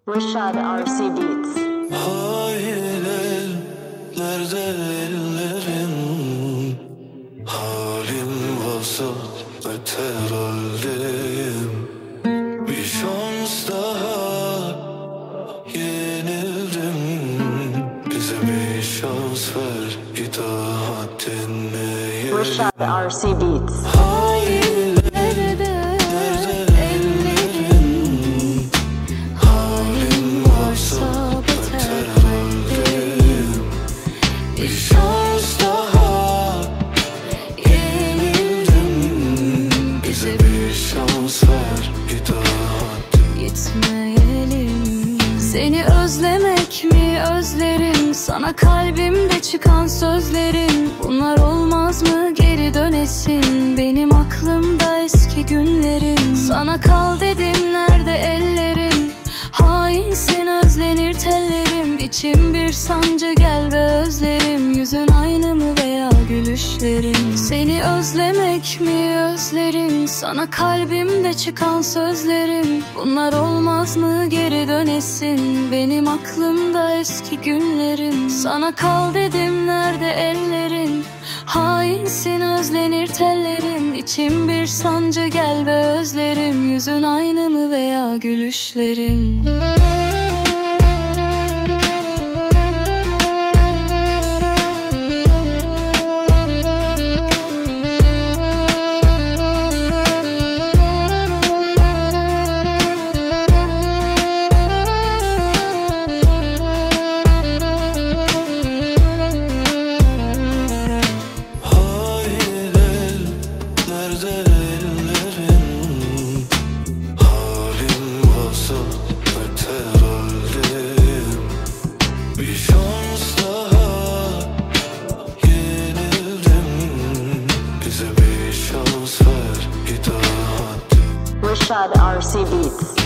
Rashad RC Beats. Hain ellerde ellerin, halim vasat beter haldeyim. Bir şans daha, yenildim. Bize bir şans ver, bir daha deneyelim. Rashad RC Beats. Hain ellerde ellerin, halim vasat beter haldeyim. Bir şans daha, yenildim. Bize bir şans ver, bir daha Gitmeyelim. Seni özlemek mi özlerim, sana kalbimde çıkan sözlerin. Bunlar olmaz mı geri dönesin, benim aklımda eski günlerin. Sana kal dedim, nerede ellerin, hainsin özlenir tellerim. İçim bir sancı, gel ve özlerim, yüzün aynı mı veya gülüşlerin. Seni özlemek mi özlerim, sana kalbimde çıkan sözlerim. Bunlar olmaz mı geri dönesin, benim aklımda eski günlerim. Sana kal dedim, nerede ellerin, hainsin özlenir tellerim. İçim bir sancı, gel ve özlerim, yüzün aynı mı veya gülüşlerin. Bir şans daha, yenildim. Bize bir şans ver, bir daha Rashad RC Beats.